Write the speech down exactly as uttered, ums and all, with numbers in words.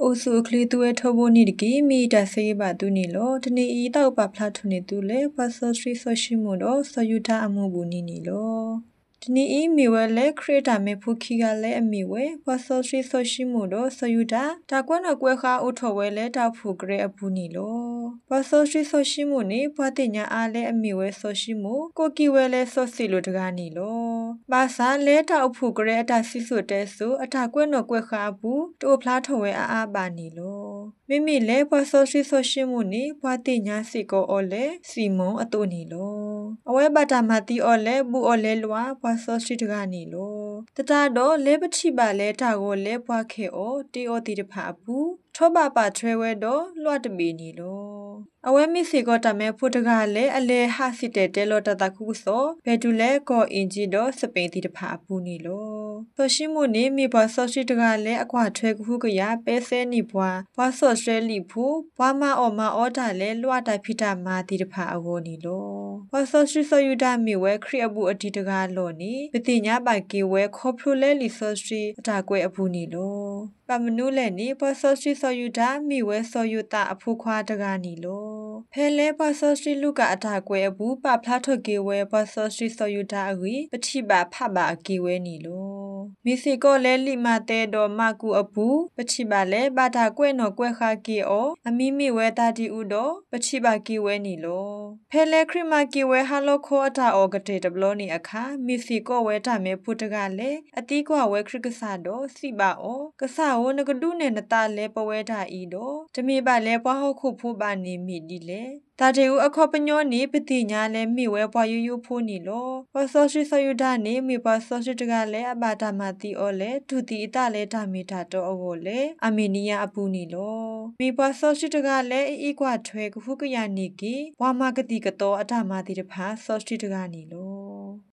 အိုဆူခလီတူဝဲထဘိုနီဒကီမီတာဆေးပါတူနီလောတနေဤတောက်ပါဖလာထုနေတူလေပါဆောစရီဆိုရှိမို့တော့ဆယူတာအမှုဘူးနီနီလောတနီဤမီဝဲလေခရတာမေဖူခီကလည်းအမီဝဲပါဆောစရီဆိုရှိမို့တော့ဆယူတာတာကွန်းတော့ကွဲခါဥထော်ဝဲလေတာဖူဂရဲအပူနီလောပါဆောစရီဆိုရှိမို့နေပွားတင်ညာအားလေအမီဝဲဆိုရှိမို့ကိုကီဝဲလေဆိုစီလိုတကားနီလောပါစာလဲတာအဖူဂရဲတာစီဆိုတဲဆိုအတာကွန်းတော့ကွဲခါဘူးတိုဖလားထော်ဝဲအားအားပါနီလောမိမိလဲပါဆောရှိဆိုရှိမှုနေပွားတိညာစီကိုအော်လဲစီမွန်အတူနီလောအဝဲဘတာမတီအော်လဲဘူးအော်လဲလွာပွားဆောရှိတကနေလောတတတော့လဲပတိပါလဲတာကိုလဲပွားခေအော်တီအော်တီတဖာဘူးထောပါပါထွဲဝဲတော့လွတ်တပီနီလောအဝဲမီစီကိုတမဲဖုတကလည်းအလဲဟာစီတဲတဲလောတတခုစောဘဲတူလဲကောအင်ဂျီတော့စပိန်တီတဖာပူနီလောဆိုရှိမှုနေမိဘဆောရှိတကလည်းအကွာထွဲခုကရပဲဆဲနီဘွာဘွာဆော့ဆွဲလီဖူဘွာမအော်မအော်တာလဲလွတ်တိုင်ဖိတာမာတီတဖာအဝနီလောဘွာဆောရှိဆောယူဒမီဝဲခရီအဘူးအတီတကလောနီပတိညာပိုင်ကေဝဲခေါဖလိုလဲလီဆောရှိအတာကွဲအဘူးနီလောပမနုလဲနေဘွာဆောရှိဆောယူဒမီဝဲဆောယူတာအဖူခွာတကနီလောဖဲလဲဘွာဆောရှိလူကအတာကွဲအဘူးပဖလာထော့ကေဝဲဘွာဆောရှိဆောယူဒအဝီပတိပါဖပါအကေဝဲနီလောမီစီကိုလဲလိမတဲတော်မကူအပူပချိပါလဲဘာတာကွဲ့နော်ကွဲခါကီအောအမီမီဝဲတာတီဥတော်ပချိပါကီဝဲနီလောဖဲလဲခရမကီဝဲဟာလောခေါ်အတာအောကတေတဘလောနီအခါမီစီကိုဝဲတာမဲဖုတကလဲအတီးကွာဝဲခရကဆာတော်စီပါအောကဆာဝနကဒုနဲ့နတာလဲပဝဲတာဤတော်တမီပါလဲပွားဟုတ်ခုဖူပါနေမိဒီလဲတာတေဦးအခေါ်ပညောနေပတိညာလဲမိဝဲပွားယူယူဖိုးနီလောပစောရှိဆယူဒနေမိပစောရှိတကလဲအဘာတာမတီအောလဲဒုတိအတလဲတာမီတာတော့အောလဲအမီနီယာအပူနီလောမိပစောရှိတကလဲအီကွာထွဲခုကရနီကီဝါမကတိကတော့အတမတီတဖာစောရှိတကနီလော